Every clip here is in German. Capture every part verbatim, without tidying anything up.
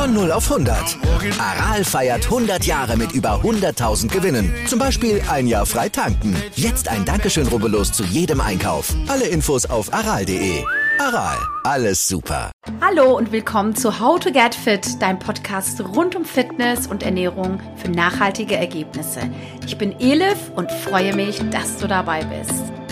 Von null auf hundert. Aral feiert hundert Jahre mit über hunderttausend Gewinnen. Zum Beispiel ein Jahr frei tanken. Jetzt ein Dankeschön, rubbellos zu jedem Einkauf. Alle Infos auf aral punkt de. Aral, alles super. Hallo und willkommen zu How to Get Fit, dein Podcast rund um Fitness und Ernährung für nachhaltige Ergebnisse. Ich bin Elif und freue mich, dass du dabei bist.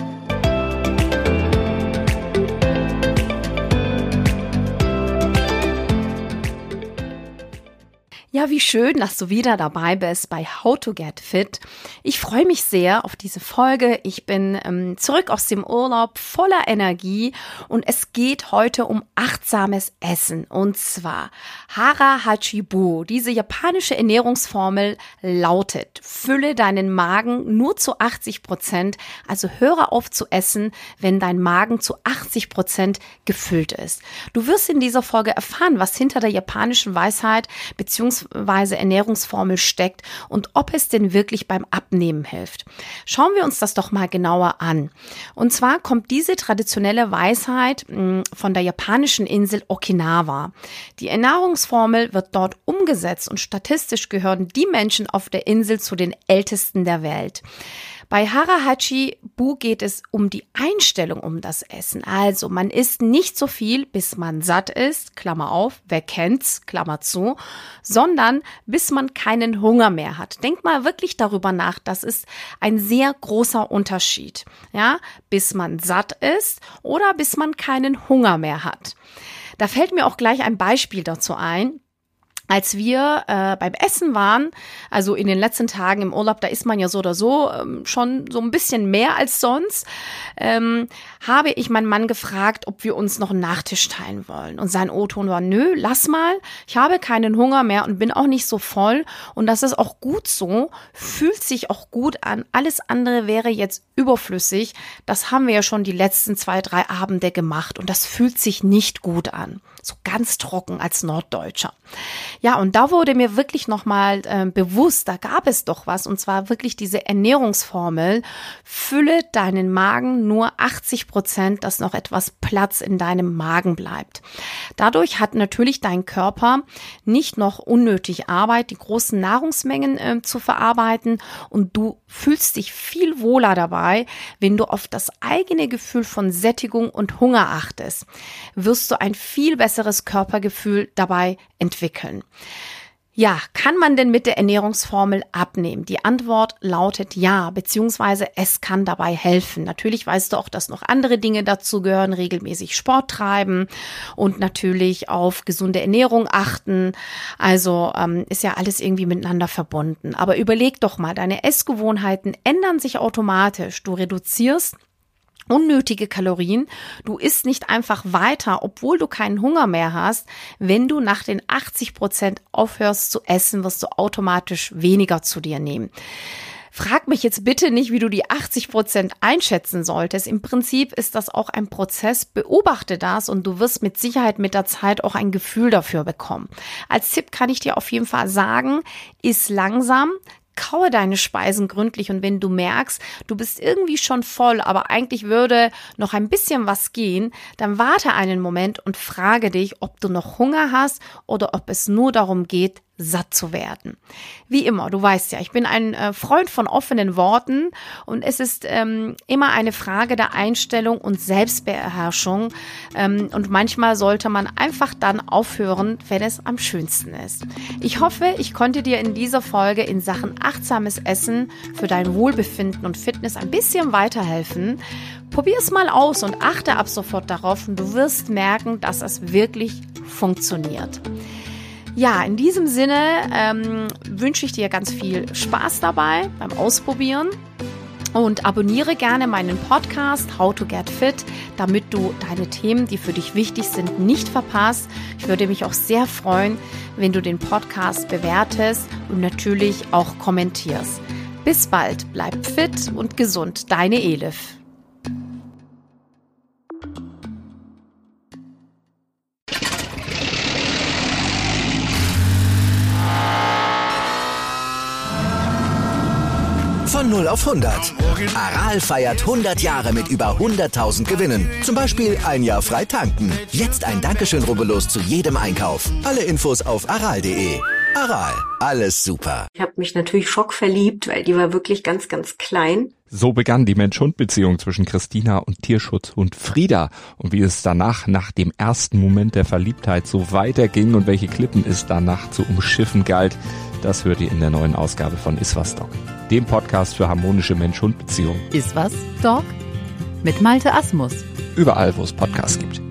Ja, wie schön, dass du wieder dabei bist bei How to Get Fit. Ich freue mich sehr auf diese Folge. Ich bin ähm, zurück aus dem Urlaub voller Energie und es geht heute um achtsames Essen. Und zwar Hara Hachi Bu. Diese japanische Ernährungsformel lautet: Fülle deinen Magen nur zu achtzig Prozent, also höre auf zu essen, wenn dein Magen zu achtzig Prozent gefüllt ist. Du wirst in dieser Folge erfahren, was hinter der japanischen Weisheit bzw. Ernährungsformel steckt und ob es denn wirklich beim Abnehmen hilft. Schauen wir uns das doch mal genauer an. Und zwar kommt diese traditionelle Weisheit mh, von der japanischen Insel Okinawa. Die Ernährungsformel wird dort umgesetzt und statistisch gehören die Menschen auf der Insel zu den ältesten der Welt. Bei Hara Hachi Bu geht es um die Einstellung um das Essen. Also man isst nicht so viel, bis man satt ist, Klammer auf, wer kennt's, Klammer zu, sondern bis man keinen Hunger mehr hat. Denk mal wirklich darüber nach, das ist ein sehr großer Unterschied. Ja, bis man satt ist oder bis man keinen Hunger mehr hat. Da fällt mir auch gleich ein Beispiel dazu ein. Als wir äh, beim Essen waren, also in den letzten Tagen im Urlaub, da isst man ja so oder so ähm, schon so ein bisschen mehr als sonst, ähm, habe ich meinen Mann gefragt, ob wir uns noch einen Nachtisch teilen wollen. Und sein O-Ton war: Nö, lass mal, ich habe keinen Hunger mehr und bin auch nicht so voll. Und das ist auch gut so, fühlt sich auch gut an. Alles andere wäre jetzt überflüssig. Das haben wir ja schon die letzten zwei, drei Abende gemacht und das fühlt sich nicht gut an. So ganz trocken als Norddeutscher. Ja, und da wurde mir wirklich nochmal äh, bewusst, da gab es doch was, und zwar wirklich diese Ernährungsformel: Fülle deinen Magen nur achtzig Prozent, dass noch etwas Platz in deinem Magen bleibt. Dadurch hat natürlich dein Körper nicht noch unnötig Arbeit, die großen Nahrungsmengen äh, zu verarbeiten, und du fühlst dich viel wohler dabei, wenn du auf das eigene Gefühl von Sättigung und Hunger achtest. Wirst du ein viel besseres Körpergefühl dabei entwickeln. Ja, kann man denn mit der Ernährungsformel abnehmen? Die Antwort lautet ja, beziehungsweise es kann dabei helfen. Natürlich weißt du auch, dass noch andere Dinge dazu gehören: regelmäßig Sport treiben und natürlich auf gesunde Ernährung achten. Also ähm, ist ja alles irgendwie miteinander verbunden. Aber überleg doch mal, deine Essgewohnheiten ändern sich automatisch. Du reduzierst unnötige Kalorien. Du isst nicht einfach weiter, obwohl du keinen Hunger mehr hast. Wenn du nach den achtzig Prozent aufhörst zu essen, wirst du automatisch weniger zu dir nehmen. Frag mich jetzt bitte nicht, wie du die achtzig Prozent einschätzen solltest. Im Prinzip ist das auch ein Prozess. Beobachte das und du wirst mit Sicherheit mit der Zeit auch ein Gefühl dafür bekommen. Als Tipp kann ich dir auf jeden Fall sagen: Iss langsam, kaue deine Speisen gründlich, und wenn du merkst, du bist irgendwie schon voll, aber eigentlich würde noch ein bisschen was gehen, dann warte einen Moment und frage dich, ob du noch Hunger hast oder ob es nur darum geht, satt zu werden. Wie immer, du weißt ja, ich bin ein äh, Freund von offenen Worten, und es ist ähm, immer eine Frage der Einstellung und Selbstbeherrschung, ähm, und manchmal sollte man einfach dann aufhören, wenn es am schönsten ist. Ich hoffe, ich konnte dir in dieser Folge in Sachen achtsames Essen für dein Wohlbefinden und Fitness ein bisschen weiterhelfen. Probier es mal aus und achte ab sofort darauf, und du wirst merken, dass es wirklich funktioniert. Ja, in diesem Sinne ähm, wünsche ich dir ganz viel Spaß dabei beim Ausprobieren und abonniere gerne meinen Podcast How to Get Fit, damit du deine Themen, die für dich wichtig sind, nicht verpasst. Ich würde mich auch sehr freuen, wenn du den Podcast bewertest und natürlich auch kommentierst. Bis bald, bleib fit und gesund, deine Elif. Von null null auf hundert. Aral feiert hundert Jahre mit über hunderttausend Gewinnen. Zum Beispiel ein Jahr frei tanken. Jetzt ein Dankeschön, rubbellos zu jedem Einkauf. Alle Infos auf aral punkt de. Aral, alles super. Ich habe mich natürlich schockverliebt, weil die war wirklich ganz, ganz klein. So begann die Mensch-Hund-Beziehung zwischen Christina und Tierschutzhund Frieda. Und wie es danach, nach dem ersten Moment der Verliebtheit, so weiterging und welche Klippen es danach zu umschiffen galt, das hört ihr in der neuen Ausgabe von Iswas Dog, dem Podcast für harmonische Mensch-Hund-Beziehungen. Iswas Dog mit Malte Asmus. Überall, wo es Podcasts gibt.